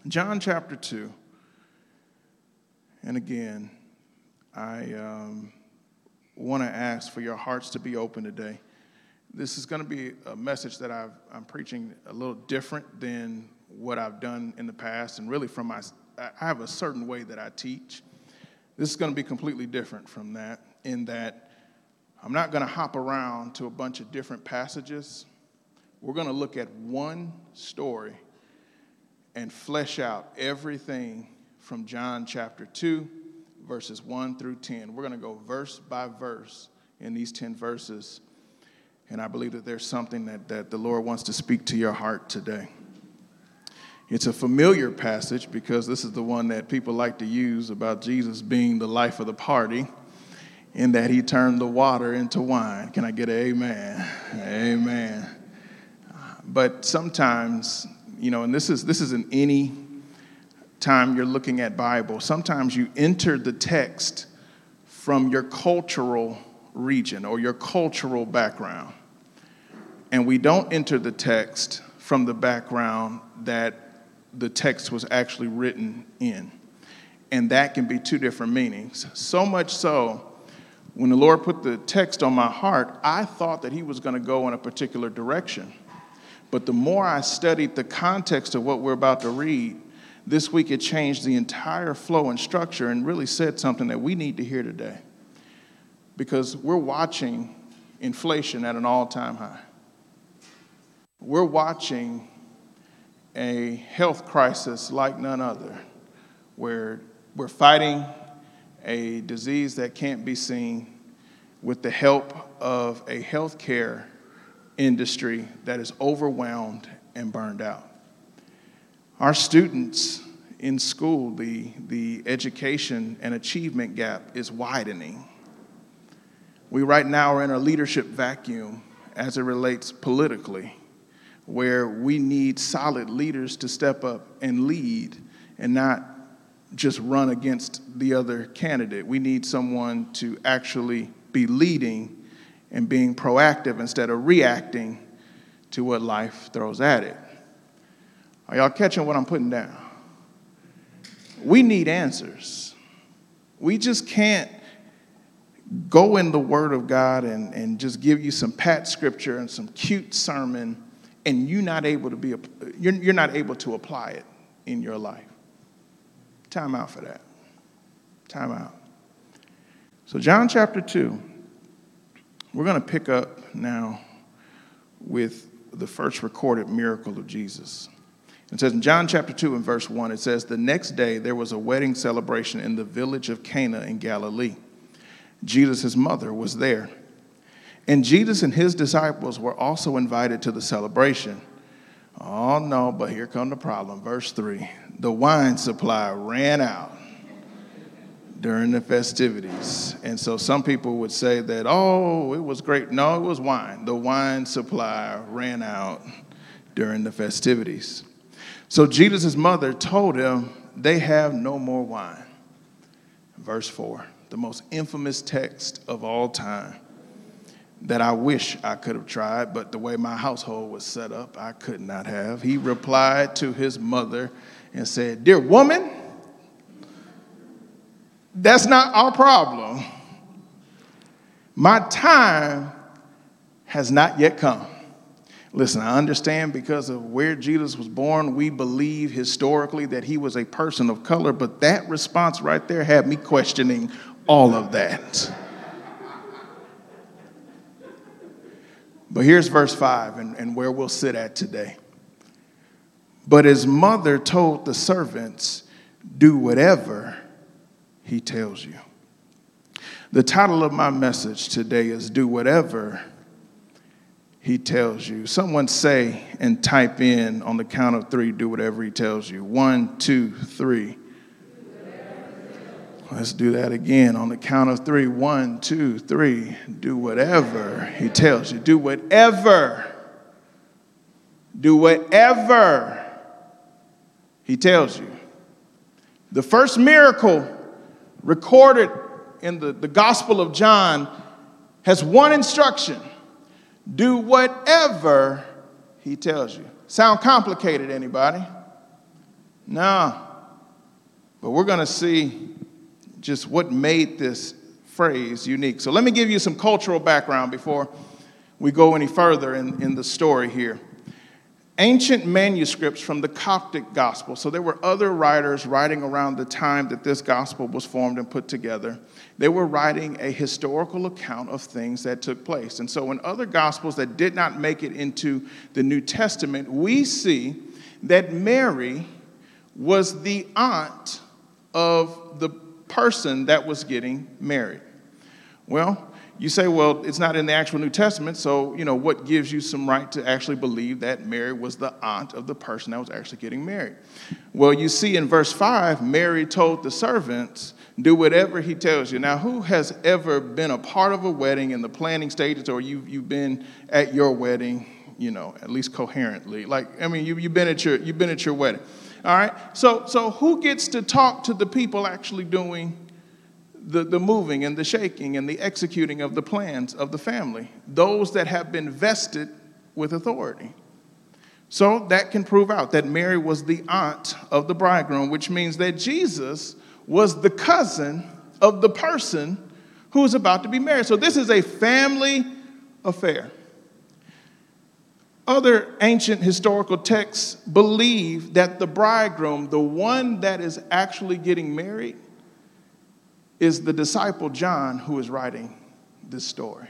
John chapter 2. And again, I want to ask for your hearts to be open today. This is going to be a message that I'm preaching a little different than what I've done in the past, and really I have a certain way that I teach. This is going to be completely different from that, in that I'm not going to hop around to a bunch of different passages. We're going to look at one story and flesh out everything from John chapter 2, verses 1 through 10. We're going to go verse by verse in these 10 verses. And I believe that there's something that the Lord wants to speak to your heart today. It's a familiar passage because this is the one that people like to use about Jesus being the life of the party, in that he turned the water into wine. Can I get an amen? Amen. But sometimes, and this isn't any time you're looking at Bible. Sometimes you enter the text from your cultural region or your cultural background. And we don't enter the text from the background that the text was actually written in. And that can be two different meanings. So much so, when the Lord put the text on my heart, I thought that he was going to go in a particular direction. But the more I studied the context of what we're about to read, this week it changed the entire flow and structure and really said something that we need to hear today. Because we're watching inflation at an all-time high. We're watching a health crisis like none other, where we're fighting a disease that can't be seen with the help of a healthcare industry that is overwhelmed and burned out. Our students in school, the education and achievement gap is widening. We right now are in a leadership vacuum as it relates politically, where we need solid leaders to step up and lead and not just run against the other candidate. We need someone to actually be leading and being proactive instead of reacting to what life throws at it. Are y'all catching what I'm putting down? We need answers. We just can't go in the Word of God and just give you some pat scripture and some cute sermon, and you're not able to apply it in your life. Time out for that. Time out. So John chapter 2, we're going to pick up now with the first recorded miracle of Jesus. It says in John chapter 2 and verse 1, it says, "The next day there was a wedding celebration in the village of Cana in Galilee. Jesus, his mother, was there. And Jesus and his disciples were also invited to the celebration. Oh no, but here come the problem. Verse 3, the wine supply ran out during the festivities." And so some people would say that, oh, it was great. No, it was wine. The wine supply ran out during the festivities. So Jesus' mother told him they have no more wine. Verse 4, the most infamous text of all time that I wish I could have tried, but the way my household was set up, I could not have. He replied to his mother and said, "Dear woman, that's not our problem. My time has not yet come." Listen, I understand because of where Jesus was born, we believe historically that he was a person of color, but that response right there had me questioning all of that. But here's verse 5 and where we'll sit at today. "But his mother told the servants, 'Do whatever he tells you.'" The title of my message today is "Do Whatever He Tells You." Someone say and type in on the count of 3, "Do whatever he tells you." 1, 2, 3. Let's do that again on the count of 3. 1, 2, 3. Do whatever he tells you. Do whatever. Do whatever he tells you. The first miracle recorded in the Gospel of John has one instruction: do whatever he tells you. Sound complicated, anybody? No. But we're going to see just what made this phrase unique. So let me give you some cultural background before we go any further in the story here. Ancient manuscripts from the Coptic gospel. So there were other writers writing around the time that this gospel was formed and put together. They were writing a historical account of things that took place. And so in other gospels that did not make it into the New Testament, we see that Mary was the aunt of the person that was getting married. Well, you say, well, it's not in the actual New Testament, so, what gives you some right to actually believe that Mary was the aunt of the person that was actually getting married? Well, you see in verse 5, Mary told the servants, do whatever he tells you. Now, who has ever been a part of a wedding in the planning stages, or you've been at your wedding, at least coherently? You've been at your wedding. All right? So who gets to talk to the people actually doing the moving and the shaking and the executing of the plans of the family? Those that have been vested with authority. So that can prove out that Mary was the aunt of the bridegroom, which means that Jesus was the cousin of the person who is about to be married. So this is a family affair. Other ancient historical texts believe that the bridegroom, the one that is actually getting married, is the disciple John who is writing this story.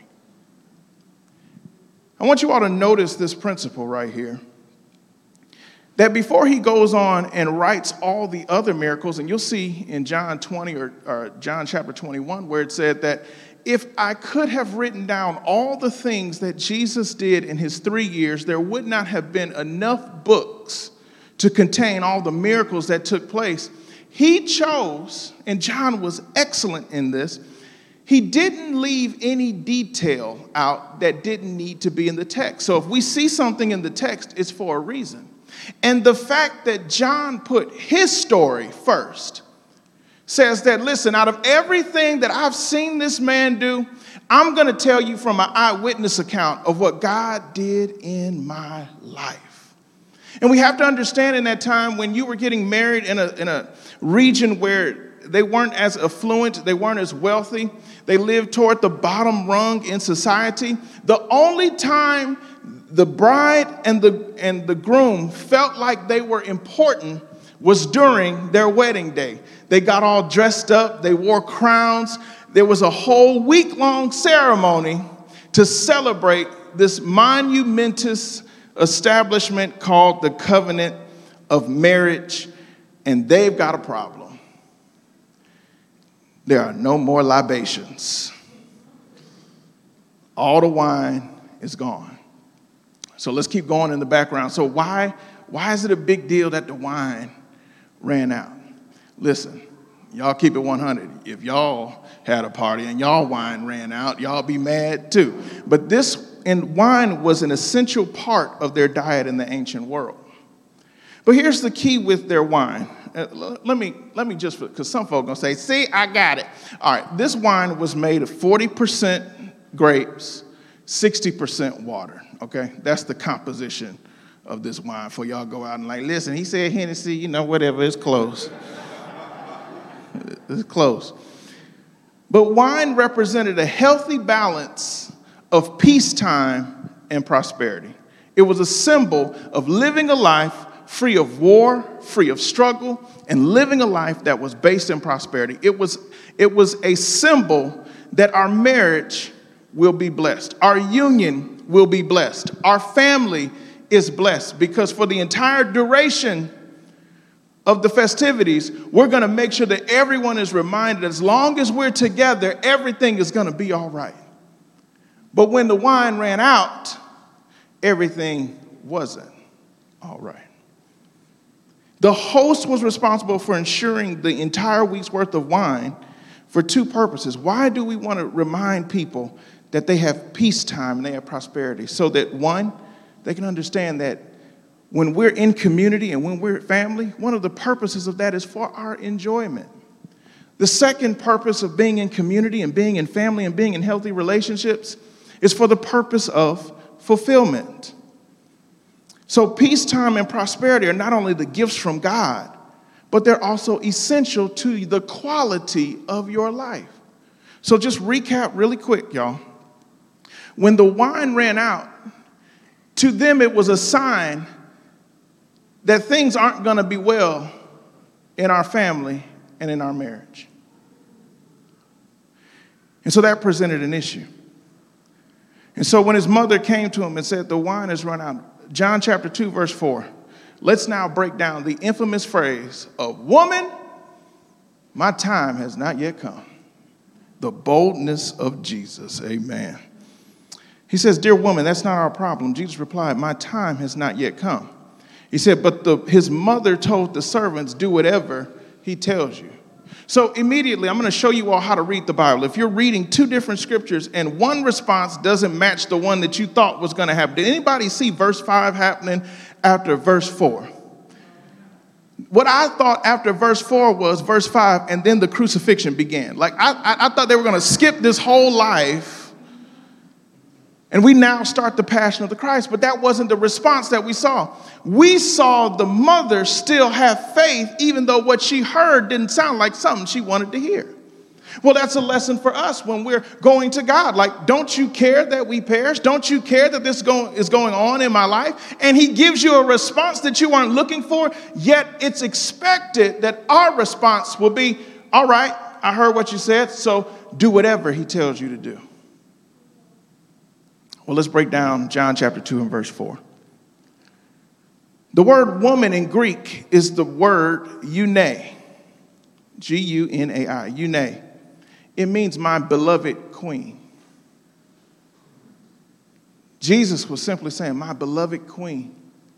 I want you all to notice this principle right here. That before he goes on and writes all the other miracles, and you'll see in John 20 or John chapter 21 where it said that if I could have written down all the things that Jesus did in his 3 years, there would not have been enough books to contain all the miracles that took place. He chose, and John was excellent in this, he didn't leave any detail out that didn't need to be in the text. So if we see something in the text, it's for a reason. And the fact that John put his story first says that, listen, out of everything that I've seen this man do, I'm going to tell you from an eyewitness account of what God did in my life. And we have to understand in that time when you were getting married in a region where they weren't as affluent, they weren't as wealthy, they lived toward the bottom rung in society, the only time the bride and the groom felt like they were important was during their wedding day. They got all dressed up, they wore crowns. There was a whole week-long ceremony to celebrate this monumentous establishment called the covenant of marriage, and they've got a problem. There are no more libations. All the wine is gone. So let's keep going in the background. So why is it a big deal that the wine ran out? Listen, y'all keep it 100. If y'all had a party and y'all wine ran out, y'all be mad too. But wine was an essential part of their diet in the ancient world. But here's the key with their wine. Let me just, because some folk are going to say, see, I got it. All right, this wine was made of 40% grapes, 60% water, okay? That's the composition of this wine for y'all go out and listen, he said Hennessy, whatever, it's close. It's close. But wine represented a healthy balance of peacetime and prosperity. It was a symbol of living a life free of war, free of struggle, and living a life that was based in prosperity. It was a symbol that our marriage will be blessed. Our union will be blessed. Our family is blessed because for the entire duration of the festivities, we're going to make sure that everyone is reminded as long as we're together, everything is going to be all right. But when the wine ran out, everything wasn't all right. The host was responsible for ensuring the entire week's worth of wine for two purposes. Why do we want to remind people that they have peacetime and they have prosperity? So that, one, they can understand that when we're in community and when we're family, one of the purposes of that is for our enjoyment. The second purpose of being in community and being in family and being in healthy relationships is for the purpose of fulfillment. So peacetime and prosperity are not only the gifts from God, but they're also essential to the quality of your life. So just recap really quick, y'all. When the wine ran out, to them it was a sign that things aren't going to be well in our family and in our marriage. And so that presented an issue. And so when his mother came to him and said, the wine has run out, John chapter 2, verse 4, let's now break down the infamous phrase of, woman, my time has not yet come. The boldness of Jesus, amen. He says, dear woman, that's not our problem. Jesus replied, my time has not yet come. He said, but his mother told the servants, do whatever he tells you. So immediately, I'm going to show you all how to read the Bible. If you're reading two different scriptures and one response doesn't match the one that you thought was going to happen, did anybody see verse 5 happening after verse 4? What I thought after verse 4 was verse 5, and then the crucifixion began. Like, I thought they were going to skip this whole life, and we now start the Passion of the Christ, but that wasn't the response that we saw. We saw the mother still have faith, even though what she heard didn't sound like something she wanted to hear. Well, that's a lesson for us when we're going to God. Like, don't you care that we perish? Don't you care that this is going on in my life? And he gives you a response that you aren't looking for, yet it's expected that our response will be, all right, I heard what you said, so do whatever he tells you to do. Well, let's break down John chapter 2 and verse 4. The word woman in Greek is the word eunai, G-U-N-A-I, eunai. It means my beloved queen. Jesus was simply saying, my beloved queen.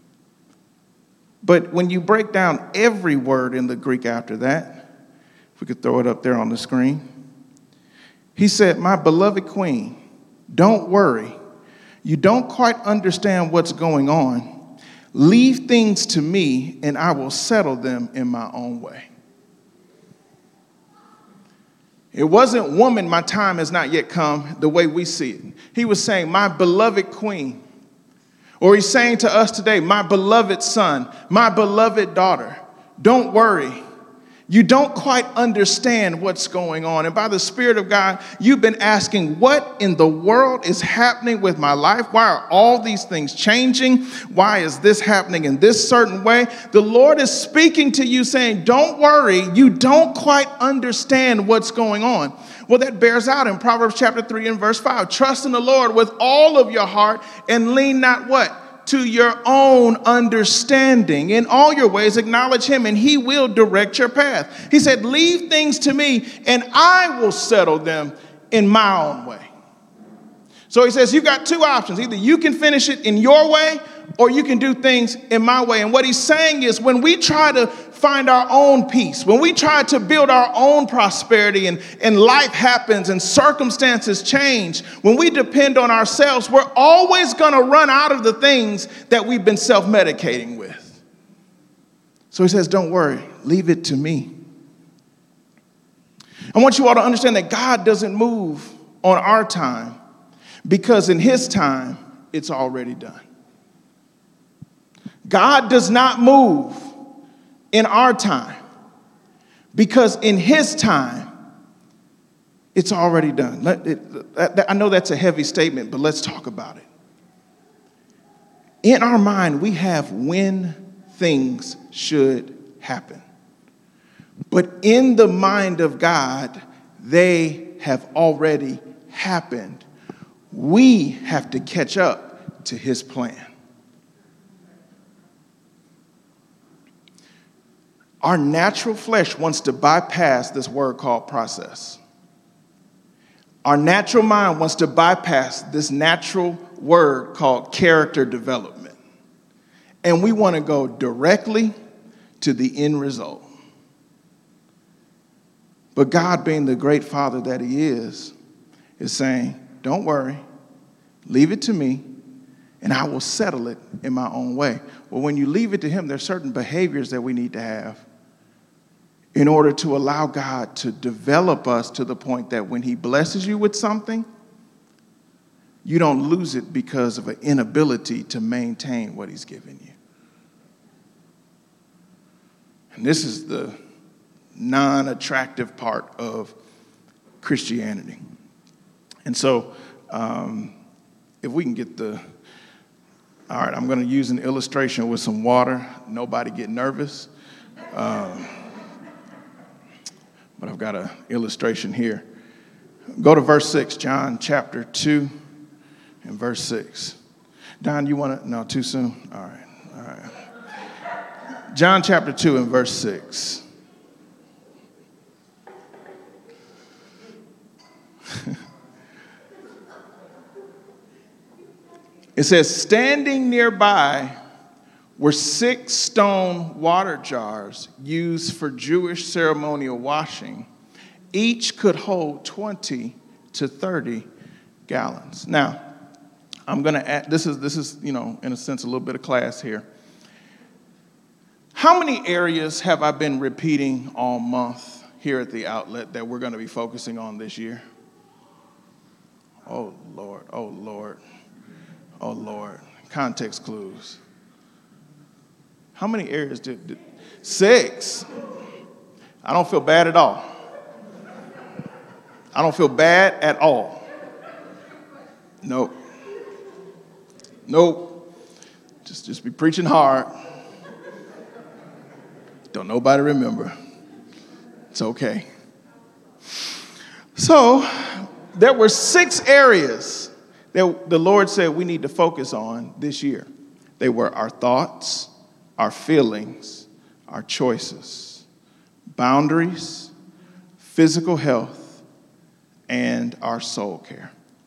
But when you break down every word in the Greek after that, if we could throw it up there on the screen, he said, my beloved queen, don't worry. You don't quite understand what's going on. Leave things to me, and I will settle them in my own way. It wasn't, woman, my time has not yet come, the way we see it. He was saying, my beloved queen. Or he's saying to us today, my beloved son, my beloved daughter, don't worry. You don't quite understand what's going on. And by the Spirit of God, you've been asking, what in the world is happening with my life? Why are all these things changing? Why is this happening in this certain way? The Lord is speaking to you saying, don't worry. You don't quite understand what's going on. Well, that bears out in Proverbs chapter 3 and verse 5. Trust in the Lord with all of your heart and lean not what? To your own understanding. In all your ways, acknowledge him, and he will direct your path. He said, leave things to me, and I will settle them in my own way. So he says, you've got two options. Either you can finish it in your way, or you can do things in my way. And what he's saying is, when we try to find our own peace, when we try to build our own prosperity and life happens and circumstances change, when we depend on ourselves, we're always going to run out of the things that we've been self-medicating with. So he says, don't worry, leave it to me. I want you all to understand that God doesn't move on our time, because in his time, it's already done. God does not move in our time, because in his time, it's already done. I know that's a heavy statement, but let's talk about it. In our mind, we have when things should happen. But in the mind of God, they have already happened. We have to catch up to his plan. Our natural flesh wants to bypass this word called process. Our natural mind wants to bypass this natural word called character development. And we want to go directly to the end result. But God, being the great Father that he is saying, don't worry, leave it to me, and I will settle it in my own way. Well, when you leave it to him, there's certain behaviors that we need to have in order to allow God to develop us to the point that when he blesses you with something, you don't lose it because of an inability to maintain what he's given you. And this is the non-attractive part of Christianity. And so if we can get all right, I'm going to use an illustration with some water. Nobody get nervous. But I've got an illustration here. Go to verse 6, John chapter 2 and verse 6. Don, you want to? No, too soon? All right. John chapter 2 and verse 6. It says, standing nearby were 6 stone water jars used for Jewish ceremonial washing. Each could hold 20 to 30 gallons. Now, I'm going to add, this is, in a sense, a little bit of class here. How many areas have I been repeating all month here at the outlet that we're going to be focusing on this year? Oh, Lord, oh, Lord, oh, Lord. Context clues. How many areas did 6? I don't feel bad at all. I don't feel bad at all. Nope. Just be preaching hard. Don't nobody remember. It's okay. So there were 6 areas that the Lord said we need to focus on this year. They were our thoughts, our feelings, our choices, boundaries, physical health, and our soul care.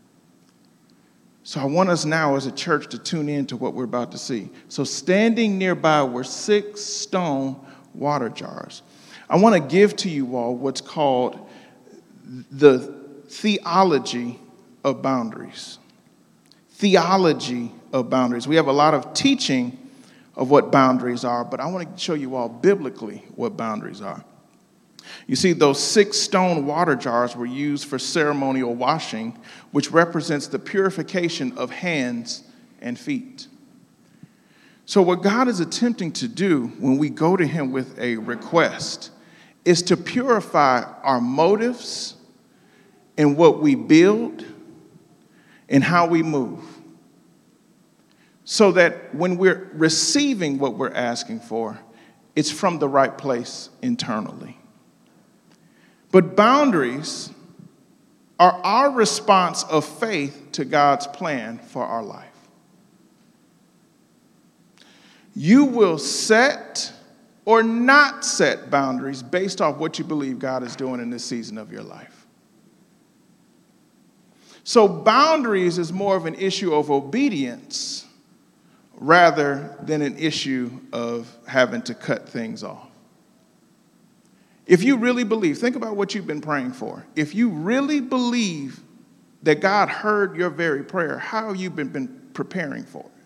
So I want us now as a church to tune in to what we're about to see. So standing nearby were 6 stone water jars. I want to give to you all what's called the theology of boundaries. Theology of boundaries. We have a lot of teaching of what boundaries are, but I want to show you all biblically what boundaries are. You see, those 6 stone water jars were used for ceremonial washing, which represents the purification of hands and feet. So what God is attempting to do when we go to him with a request is to purify our motives and what we build and how we move, so that when we're receiving what we're asking for, it's from the right place internally. But boundaries are our response of faith to God's plan for our life. You will set or not set boundaries based off what you believe God is doing in this season of your life. So boundaries is more of an issue of obedience rather than an issue of having to cut things off. If you really believe, think about what you've been praying for. If you really believe that God heard your very prayer, how have you been preparing for it?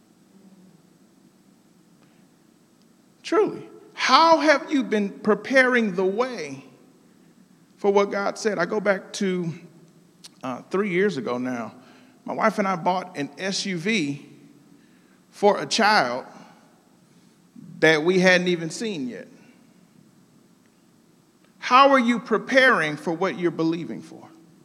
Truly, how have you been preparing the way for what God said? I go back to 3 years ago now. My wife and I bought an SUV for a child that we hadn't even seen yet. How are you preparing for what you're believing for?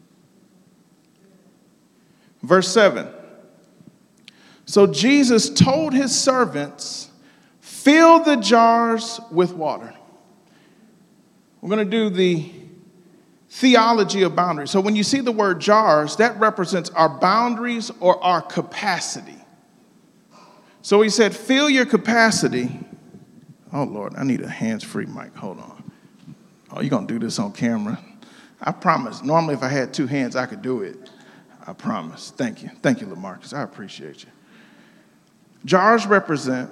Verse 7. So Jesus told his servants, fill the jars with water. We're going to do the theology of boundaries. So when you see the word jars, that represents our boundaries or our capacity. So he said, fill your capacity. Oh, Lord, I need a hands-free mic. Hold on. Oh, you're going to do this on camera? I promise. Normally, if I had 2 hands, I could do it. I promise. Thank you. Thank you, LaMarcus. I appreciate you. Jars represent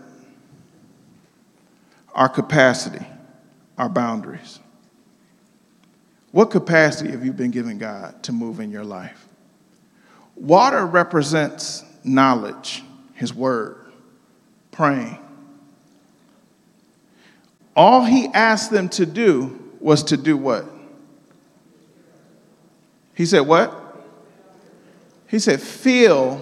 our capacity, our boundaries. What capacity have you been giving God to move in your life? Water represents knowledge, his word, praying. All he asked them to do was to do what? He said what? He said fill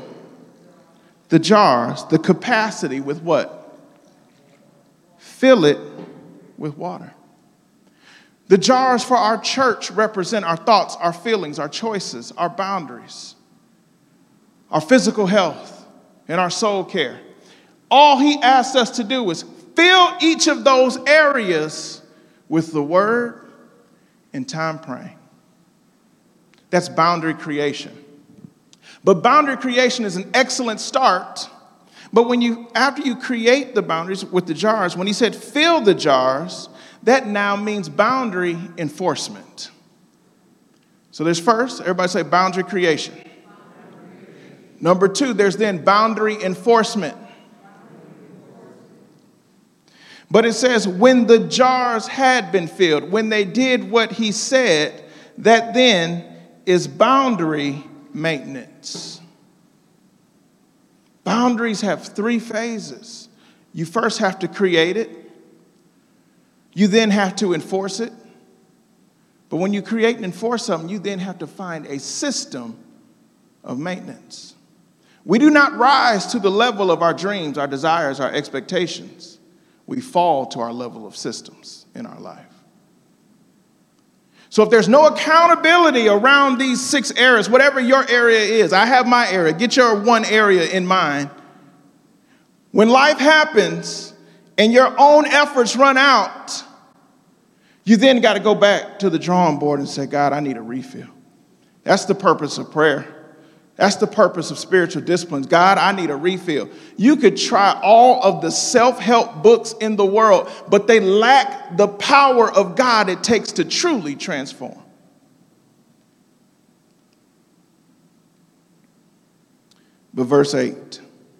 the jars, the capacity with what? Fill it with water. The jars for our church represent our thoughts, our feelings, our choices, our boundaries, our physical health, and our soul care. All he asks us to do is fill each of those areas with the word and time praying. That's boundary creation. But boundary creation is an excellent start. But after you create the boundaries with the jars, when he said fill the jars, that now means boundary enforcement. So there's first, everybody say boundary creation. Number two, there's then boundary enforcement. But it says when the jars had been filled, when they did what he said, that then is boundary maintenance. Boundaries have three phases. You first have to create it. You then have to enforce it. But when you create and enforce something, you then have to find a system of maintenance. We do not rise to the level of our dreams, our desires, our expectations. We fall to our level of systems in our life. So if there's no accountability around these 6 areas, whatever your area is, I have my area, get your one area in mind. When life happens and your own efforts run out, you then got to go back to the drawing board and say, God, I need a refill. That's the purpose of prayer. That's the purpose of spiritual disciplines. God, I need a refill. You could try all of the self-help books in the world, but they lack the power of God it takes to truly transform. But verse 8.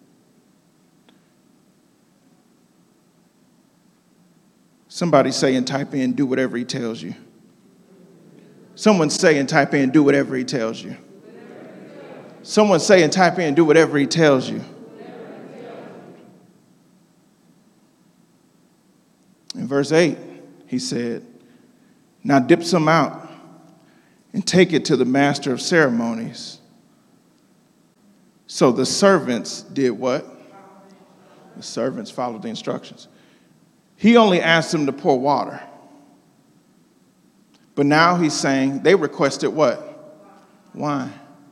Somebody say and type in, do whatever he tells you. Someone say and type in, do whatever he tells you. Someone say and type in, do whatever he tells you. In verse 8, he said, now dip some out and take it to the master of ceremonies. So the servants did what? The servants followed the instructions. He only asked them to pour water. But now he's saying they requested what? Wine.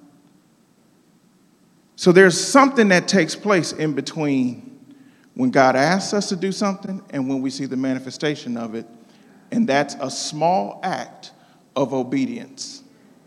So there's something that takes place in between when God asks us to do something and when we see the manifestation of it. And that's a small act of obedience.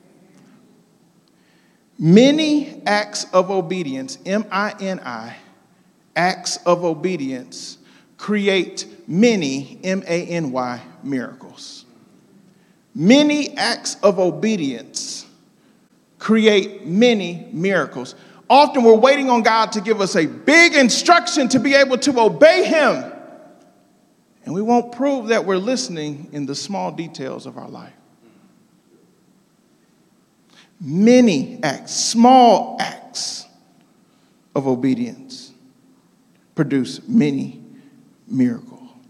Many acts of obedience, M-I-N-I, acts of obedience create many, M-A-N-Y, miracles. Many acts of obedience create many miracles. Often we're waiting on God to give us a big instruction to be able to obey him. And we won't prove that we're listening in the small details of our life. Many acts, small acts of obedience produce many miracles.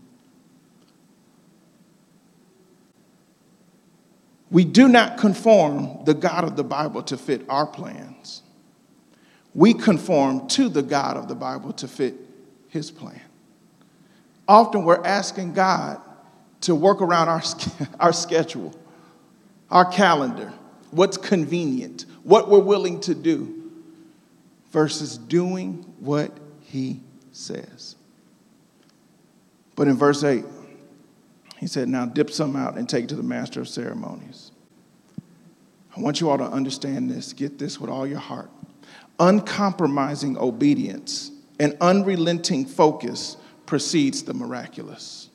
We do not conform the God of the Bible to fit our plans. We conform to the God of the Bible to fit his plan. Often we're asking God to work around our schedule, our calendar, what's convenient, what we're willing to do, versus doing what he says. But in verse 8, he said, now dip some out and take it to the master of ceremonies. I want you all to understand this. Get this with all your heart. Uncompromising obedience and unrelenting focus precedes the miraculous.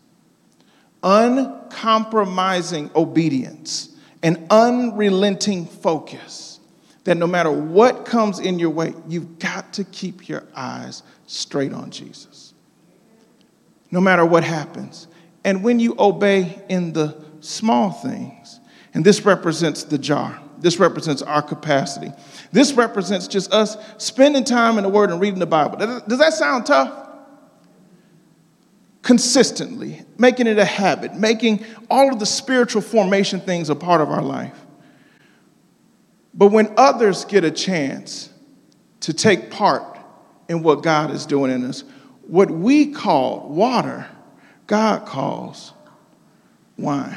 Uncompromising obedience and unrelenting focus, that no matter what comes in your way, you've got to keep your eyes straight on Jesus. No matter what happens. And when you obey in the small things, and this represents the jar, this represents our capacity. This represents just us spending time in the Word and reading the Bible. Does that sound tough? Consistently, making it a habit, making all of the spiritual formation things a part of our life. But when others get a chance to take part in what God is doing in us, what we call water, God calls wine.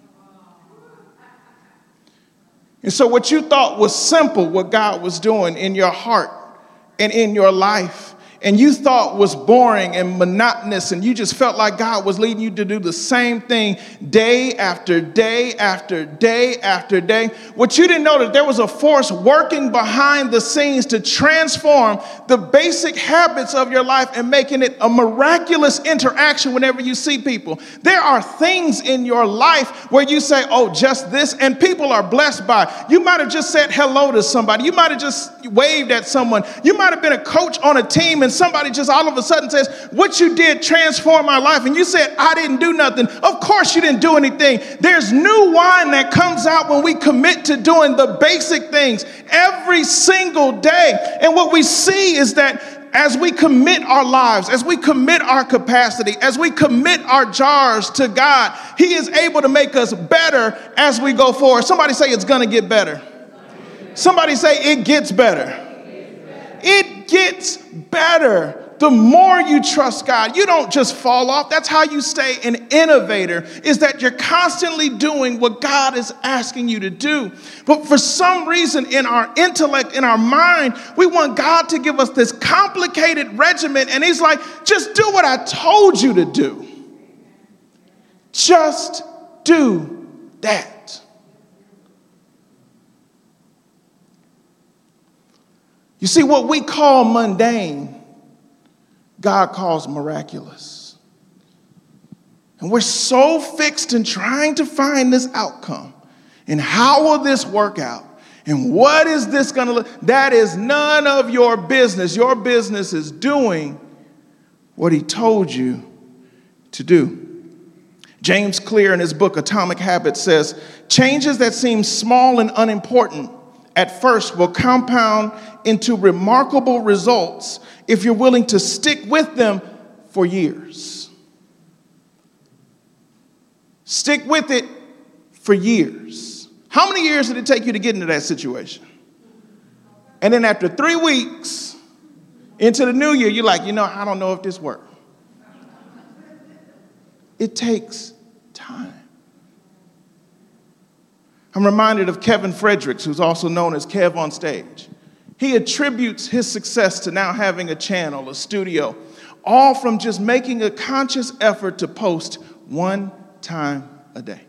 And so what you thought was simple, what God was doing in your heart and in your life, and you thought was boring and monotonous, and you just felt like God was leading you to do the same thing day after day after day after day. What you didn't know, that there was a force working behind the scenes to transform the basic habits of your life and making it a miraculous interaction whenever you see people. There are things in your life where you say, oh, just this, and people are blessed by it. You might have just said hello to somebody. You might have just waved at someone. You might have been a coach on a team, and somebody just all of a sudden says, what you did transformed my life. And you said, I didn't do nothing. Of course you didn't do anything. There's new wine that comes out when we commit to doing the basic things every single day. And what we see is that as we commit our lives, as we commit our capacity, as we commit our jars to God, He is able to make us better as we go forward. Somebody say it's going to get better. Somebody say it gets better. It gets better. The more you trust God, you don't just fall off. That's how you stay an innovator, is that you're constantly doing what God is asking you to do. But for some reason in our intellect, in our mind, we want God to give us this complicated regimen. And He's like, just do what I told you to do. Just do that. You see, what we call mundane, God calls miraculous. And we're so fixed in trying to find this outcome. And how will this work out? And what is this going to look? That is none of your business. Your business is doing what He told you to do. James Clear in his book, Atomic Habits, says, changes that seem small and unimportant at first will compound into remarkable results if you're willing to stick with them for years. Stick with it for years. How many years did it take you to get into that situation? And then after 3 weeks into the new year, you're like, I don't know if this worked. It takes time. I'm reminded of Kevin Fredericks, who's also known as Kev on Stage. He attributes his success to now having a channel, a studio, all from just making a conscious effort to post 1 time a day.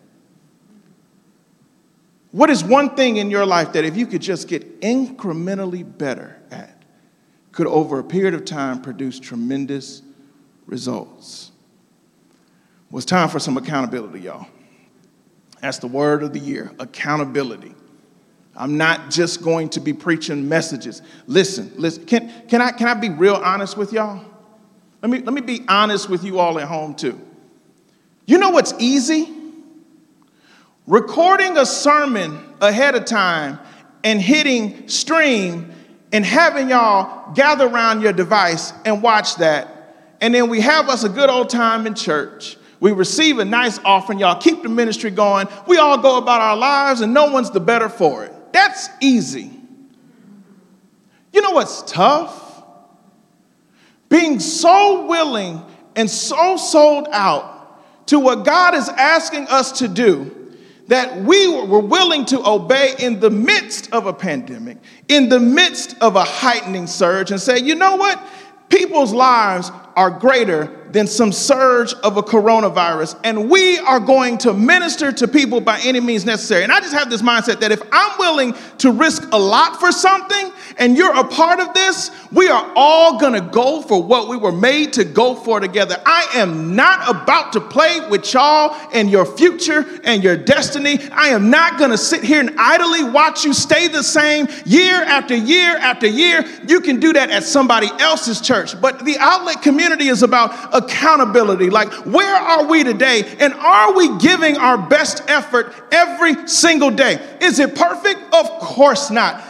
What is one thing in your life that if you could just get incrementally better at, could over a period of time produce tremendous results? Well, it's time for some accountability, y'all. That's the word of the year, accountability. I'm not just going to be preaching messages. Listen. Can I be real honest with y'all? Let me be honest with you all at home too. You know what's easy? Recording a sermon ahead of time and hitting stream and having y'all gather around your device and watch that. And then we have us a good old time in church. We receive a nice offering. Y'all keep the ministry going. We all go about our lives and no one's the better for it. That's easy. You know what's tough? Being so willing and so sold out to what God is asking us to do that we were willing to obey in the midst of a pandemic, in the midst of a heightening surge, and say, you know what? People's lives are greater than some surge of a coronavirus, and we are going to minister to people by any means necessary. And I just have this mindset that if I'm willing to risk a lot for something, and you're a part of this, we are all going to go for what we were made to go for together. I am not about to play with y'all and your future and your destiny. I am not going to sit here and idly watch you stay the same year after year after year. You can do that at somebody else's church. But the Outlet community is about accountability. Like, where are we today? And are we giving our best effort every single day? Is it perfect? Of course not.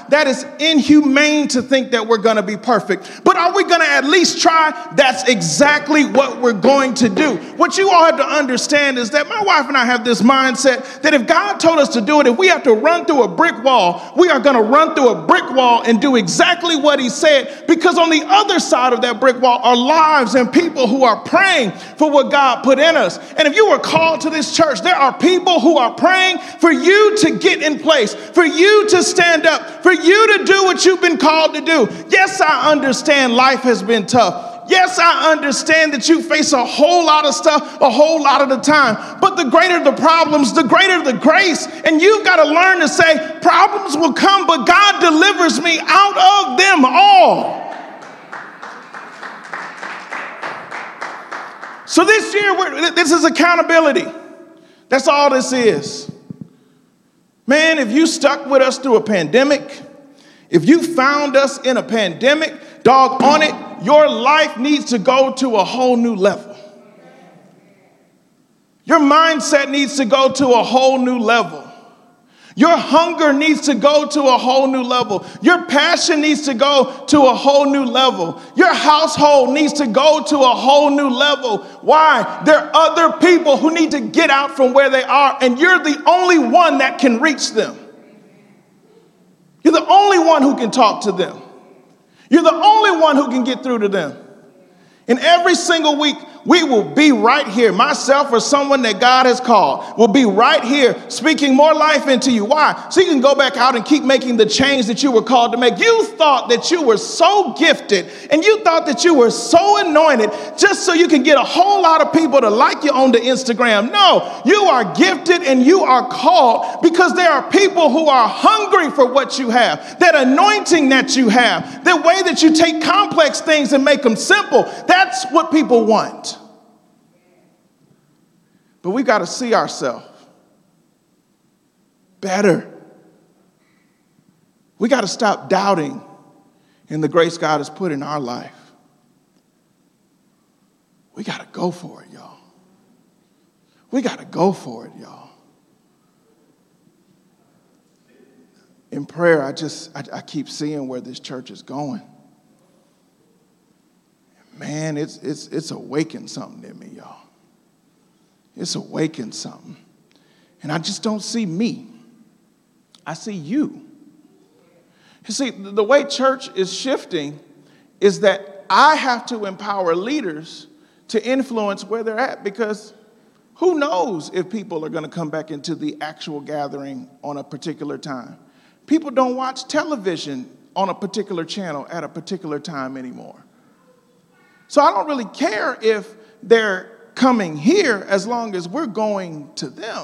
That is inhumane to think that we're going to be perfect. But are we going to at least try? That's exactly what we're going to do. What you all have to understand is that my wife and I have this mindset that if God told us to do it, if we have to run through a brick wall, we are going to run through a brick wall and do exactly what he said, because on the other side of that brick wall are lives and people who are praying for what God put in us. And if you were called to this church, there are people who are praying for you to get in place, for you to stand up, for you to do what you've been called to do. Yes, I understand life has been tough. Yes, I understand that you face a whole lot of stuff a whole lot of the time. But the greater the problems, the greater the grace. And you've got to learn to say, problems will come, but God delivers me out of them all. So this year, this is accountability. That's all this is. Man, if you stuck with us through a pandemic, if you found us in a pandemic, doggone it, your life needs to go to a whole new level. Your mindset needs to go to a whole new level. Your hunger needs to go to a whole new level. Your passion needs to go to a whole new level. Your household needs to go to a whole new level. Why? There are other people who need to get out from where they are, and you're the only one that can reach them. You're the only one who can talk to them. You're the only one who can get through to them. And every single week, we will be right here. Myself or someone that God has called will be right here speaking more life into you. Why? So you can go back out and keep making the change that you were called to make. You thought that you were so gifted and you thought that you were so anointed just so you can get a whole lot of people to like you on the Instagram. No, you are gifted and you are called because there are people who are hungry for what you have, that anointing that you have, the way that you take complex things and make them simple. That's what people want. But we got to see ourselves better. We got to stop doubting in the grace God has put in our life. We got to go for it, y'all. We got to go for it, y'all. In prayer, I keep seeing where this church is going. Man, it's awakened something in me, y'all. It's awakened something. And I just don't see me. I see you. You see, the way church is shifting is that I have to empower leaders to influence where they're at, because who knows if people are going to come back into the actual gathering on a particular time. People don't watch television on a particular channel at a particular time anymore. So I don't really care if they're coming here as long as we're going to them.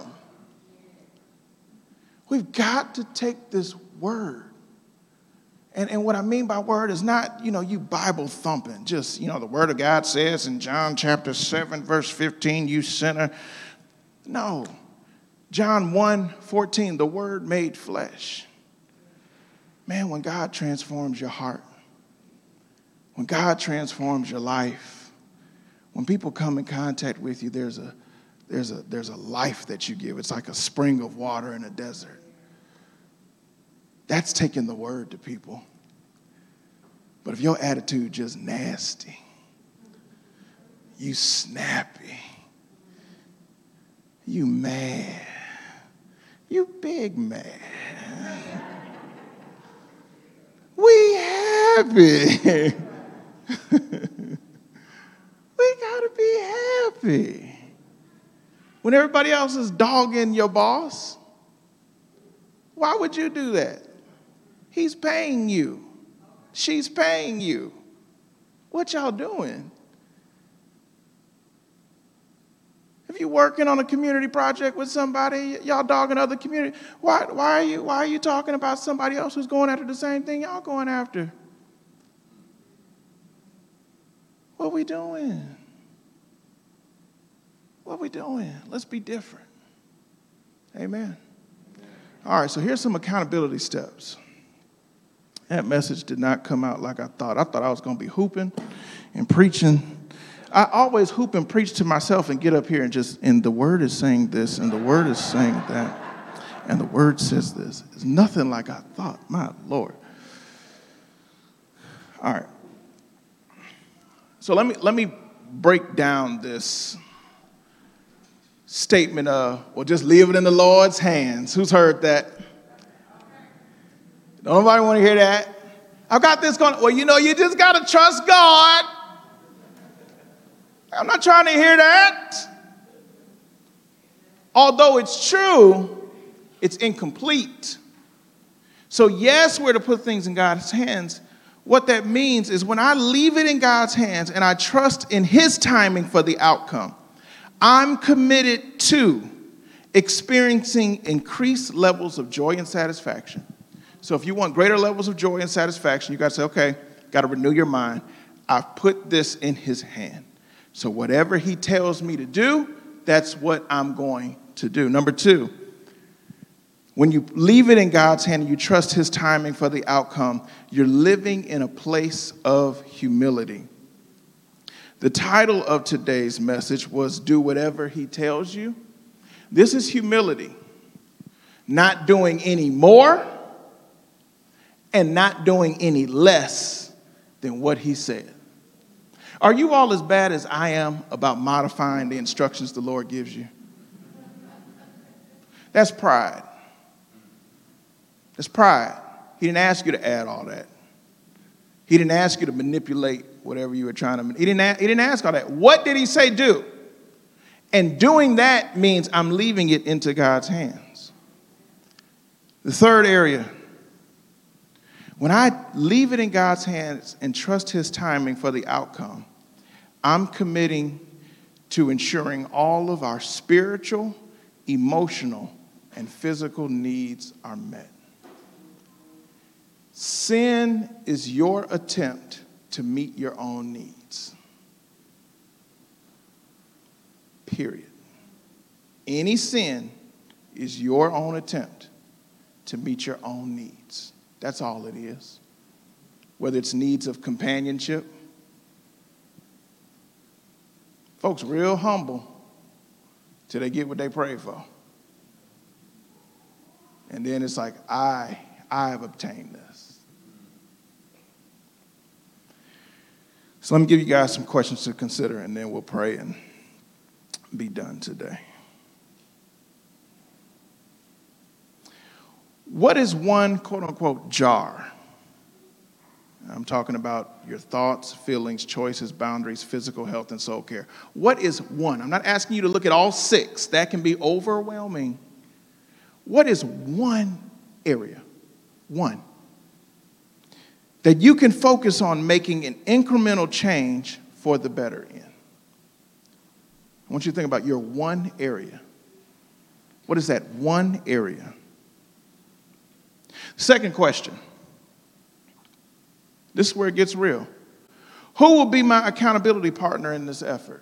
We've got to take this word. And what I mean by word is not, you Bible thumping. Just, the word of God says in John chapter 7, verse 15, you sinner. No. John 1:14, the word made flesh. Man, when God transforms your heart, when God transforms your life, when people come in contact with you, there's a life that you give. It's like a spring of water in a desert. That's taking the word to people. But if your attitude just nasty, you snappy, you mad, you big mad, we happy. We gotta be happy. When everybody else is dogging your boss, why would you do that? He's paying you. She's paying you. What y'all doing? If you're working on a community project with somebody, y'all dogging other community, why are you talking about somebody else who's going after the same thing y'all going after? What we doing? What we doing? Let's be different. Amen. All right, so here's some accountability steps. That message did not come out like I thought. I thought I was going to be hooping and preaching. I always hoop and preach to myself and get up here and the word is saying this, and the word is saying that, and the word says this. It's nothing like I thought. My Lord. All right. So let me break down this statement of, well, just leave it in the Lord's hands. Who's heard that? Don't nobody want to hear that. I've got this going, well, you just got to trust God. I'm not trying to hear that. Although it's true, it's incomplete. So yes, we're to put things in God's hands. What that means is when I leave it in God's hands and I trust in his timing for the outcome, I'm committed to experiencing increased levels of joy and satisfaction. So if you want greater levels of joy and satisfaction, you got to say, okay, got to renew your mind. I've put this in his hand. So whatever he tells me to do, that's what I'm going to do. Number two, when you leave it in God's hand and you trust his timing for the outcome, you're living in a place of humility. The title of today's message was Do Whatever He Tells You. This is humility. Not doing any more and not doing any less than what he said. Are you all as bad as I am about modifying the instructions the Lord gives you? That's pride. That's pride. He didn't ask you to add all that. He didn't ask you to manipulate whatever you were trying to. He didn't ask all that. What did he say do? And doing that means I'm leaving it into God's hands. The third area, when I leave it in God's hands and trust his timing for the outcome, I'm committing to ensuring all of our spiritual, emotional, and physical needs are met. Sin is your attempt to meet your own needs. Period. Any sin is your own attempt to meet your own needs. That's all it is. Whether it's needs of companionship. Folks real humble till they get what they pray for. And then it's like, I have obtained this. So let me give you guys some questions to consider, and then we'll pray and be done today. What is one, quote unquote, jar? I'm talking about your thoughts, feelings, choices, boundaries, physical health, and soul care. What is one? I'm not asking you to look at all six. That can be overwhelming. What is one area, one, that you can focus on making an incremental change for the better in? I want you to think about your one area. What is that one area? Second question. This is where it gets real. Who will be my accountability partner in this effort?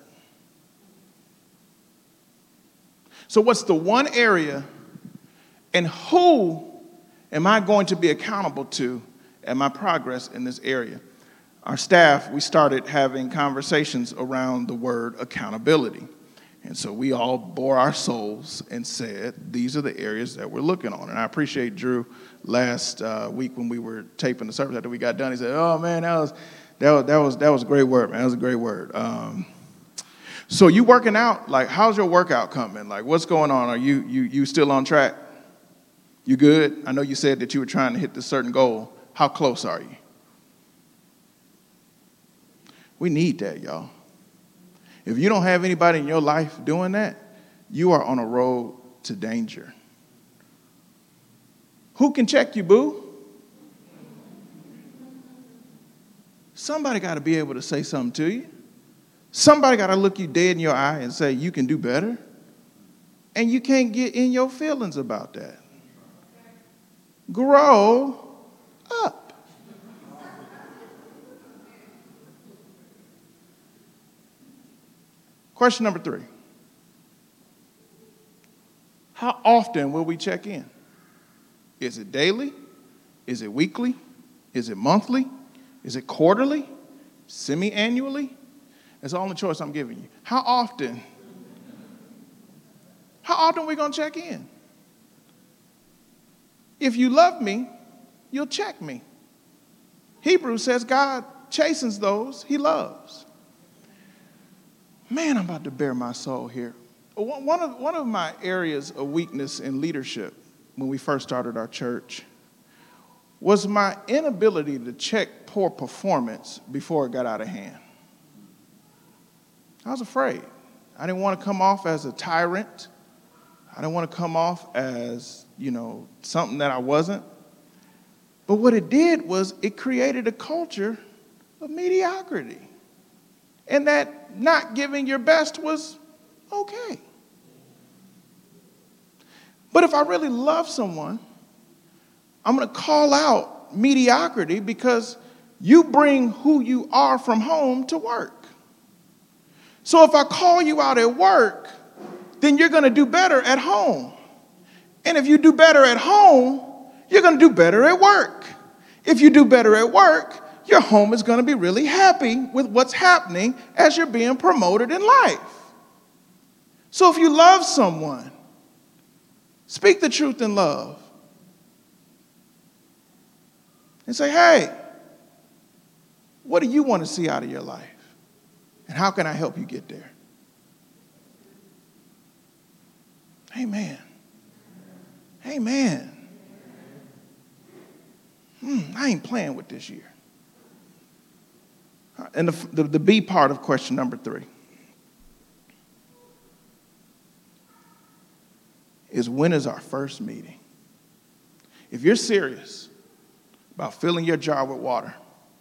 So what's the one area, and who am I going to be accountable to at my progress in this area? Our staff, we started having conversations around the word accountability. And so we all bore our souls and said, these are the areas that we're looking on. And I appreciate Drew last week when we were taping the service after we got done. He said, oh, man, that was a great word, man. That was a great word. So you working out, like, how's your workout coming? Like, what's going on? Are you still on track? You good? I know you said that you were trying to hit this certain goal. How close are you? We need that, y'all. If you don't have anybody in your life doing that, you are on a road to danger. Who can check you, boo? Somebody got to be able to say something to you. Somebody got to look you dead in your eye and say, you can do better. And you can't get in your feelings about that. Grow up. Question number 3. How often will we check in? Is it daily? Is it weekly? Is it monthly? Is it quarterly? Semi-annually? That's the only choice I'm giving you. How often? How often are we going to check in? If you love me, you'll check me. Hebrews says God chastens those he loves. Man, I'm about to bare my soul here. One of my areas of weakness in leadership when we first started our church was my inability to check poor performance before it got out of hand. I was afraid. I didn't want to come off as a tyrant. I didn't want to come off as, something that I wasn't. But what it did was it created a culture of mediocrity. And that not giving your best was okay. But if I really love someone, I'm going to call out mediocrity because you bring who you are from home to work. So if I call you out at work, then you're going to do better at home. And if you do better at home, you're going to do better at work. If you do better at work, your home is going to be really happy with what's happening as you're being promoted in life. So if you love someone, speak the truth in love. And say, hey, what do you want to see out of your life? And how can I help you get there? Amen. Amen. I ain't playing with this year. And the B part of question number 3 is, when is our first meeting? If you're serious about filling your jar with water,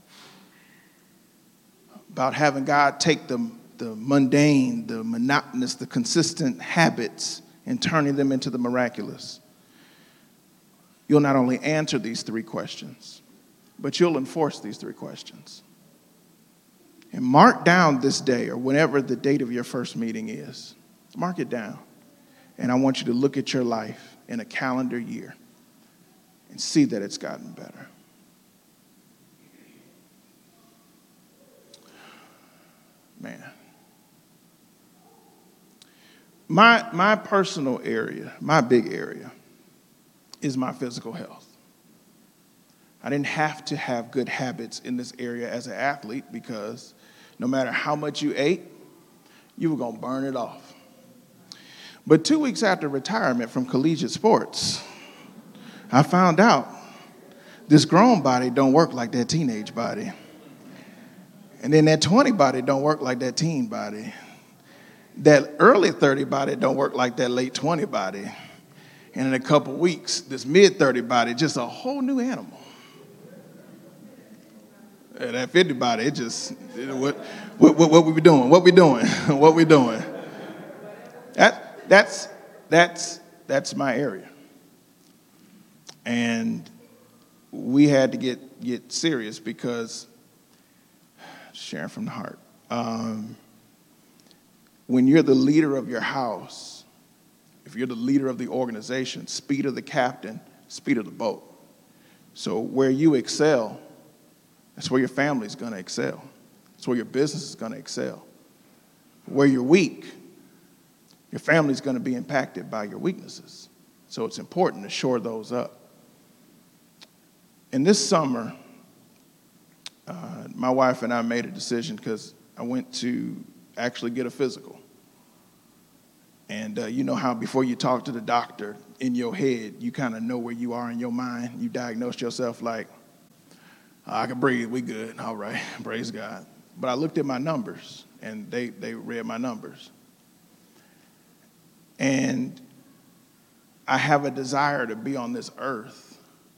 about having God take the mundane, the monotonous, the consistent habits and turning them into the miraculous, you'll not only answer these 3 questions, but you'll enforce these 3 questions. And mark down this day, or whenever the date of your first meeting is. Mark it down. And I want you to look at your life in a calendar year and see that it's gotten better. Man. My personal area, my big area, is my physical health. I didn't have to have good habits in this area as an athlete because no matter how much you ate, you were going to burn it off. But 2 weeks after retirement from collegiate sports, I found out this grown body don't work like that teenage body. And then that 20 body don't work like that teen body. That early 30 body don't work like that late 20 body. And in a couple weeks, this mid 30 body, just a whole new animal. And that 50 body, it just, what we doing? What we doing? What we doing? That's my area. And we had to get serious because, sharing from the heart, when you're the leader of your house, if you're the leader of the organization, speed of the captain, speed of the boat. So where you excel, that's where your family's going to excel. That's where your business is going to excel. Where you're weak, your family's going to be impacted by your weaknesses. So it's important to shore those up. And this summer, my wife and I made a decision because I went to actually get a physical. And you know how before you talk to the doctor, in your head, you kind of know where you are in your mind. You diagnose yourself like, I can breathe, we good, all right, praise God. But I looked at my numbers, and they read my numbers. And I have a desire to be on this earth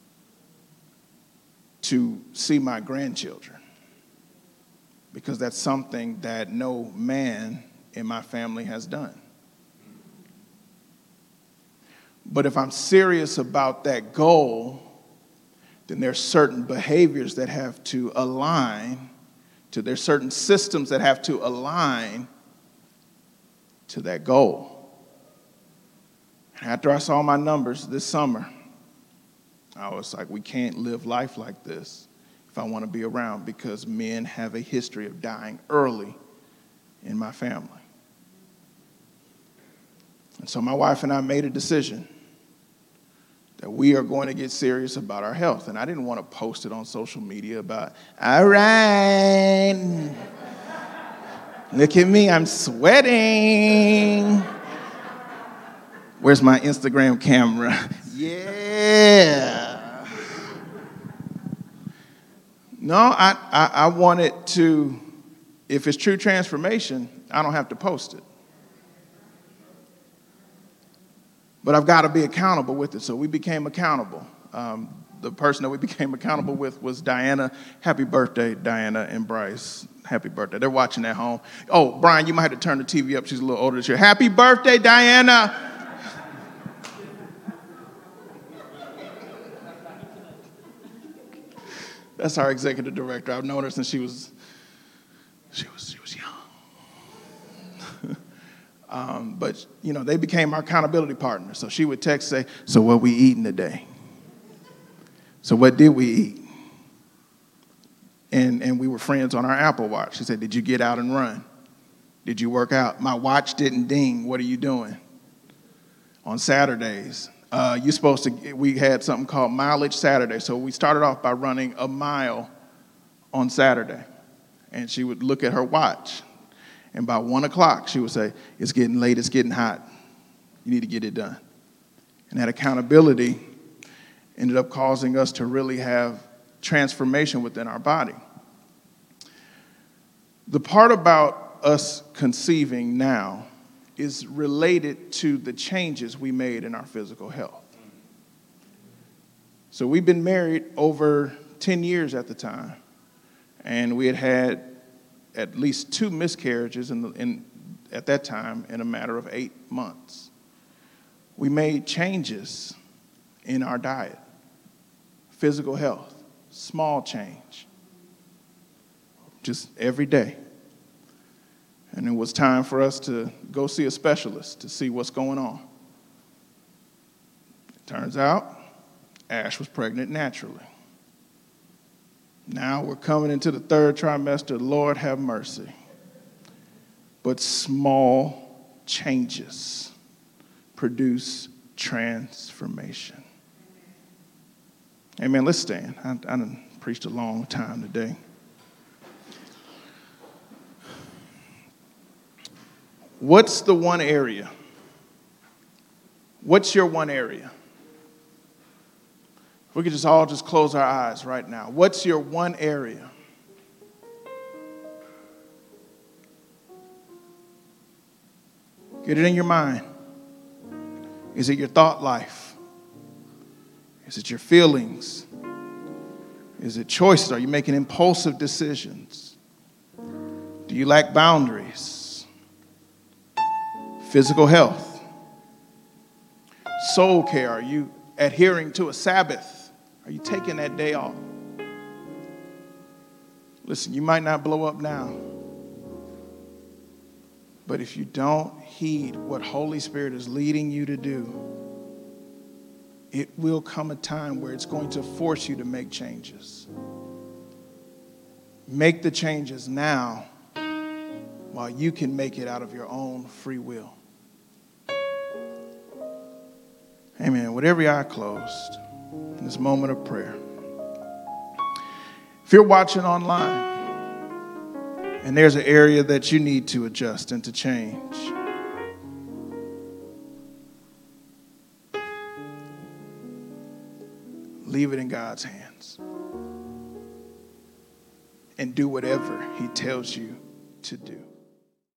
to see my grandchildren, because that's something that no man in my family has done. But if I'm serious about that goal, then there's certain behaviors that have to align to, there's certain systems that have to align to that goal. After I saw my numbers this summer, I was like, we can't live life like this if I want to be around, because men have a history of dying early in my family. And so my wife and I made a decision that we are going to get serious about our health. And I didn't want to post it on social media about, all right, look at me, I'm sweating. Where's my Instagram camera? Yeah. No, I wanted to, if it's true transformation, I don't have to post it. But I've got to be accountable with it. So we became accountable. The person that we became accountable with was Diana. Happy birthday, Diana and Bryce. Happy birthday. They're watching at home. Oh, Brian, you might have to turn the TV up. She's a little older this year. Happy birthday, Diana. That's our executive director. I've known her since she was young. But, you know, they became our accountability partners. So she would text, say, so what we eating today? So what did we eat? And we were friends on our Apple Watch. She said, did you get out and run? Did you work out? My watch didn't ding. What are you doing? On Saturdays, we had something called Mileage Saturday. So we started off by running a mile on Saturday. And she would look at her watch. And by 1 o'clock, she would say, it's getting late, it's getting hot. You need to get it done. And that accountability ended up causing us to really have transformation within our body. The part about us conceiving now is related to the changes we made in our physical health. So we've been married over 10 years at the time, and we had at least 2 miscarriages at that time in a matter of 8 months. We made changes in our diet, physical health, small change, just every day. And it was time for us to go see a specialist to see what's going on. It turns out, Ash was pregnant naturally. Now we're coming into the 3rd trimester. Lord have mercy. But small changes produce transformation. Amen. Let's stand. I done preached a long time today. What's the one area? What's your one area? We could just all close our eyes right now. What's your one area? Get it in your mind. Is it your thought life? Is it your feelings? Is it choices? Are you making impulsive decisions? Do you lack boundaries? Physical health. Soul care. Are you adhering to a Sabbath? Are you taking that day off? Listen, you might not blow up now, but if you don't heed what Holy Spirit is leading you to do, it will come a time where it's going to force you to make changes. Make the changes now while you can make it out of your own free will. Amen. With every eye closed in this moment of prayer. If you're watching online and there's an area that you need to adjust and to change, leave it in God's hands and do whatever He tells you to do.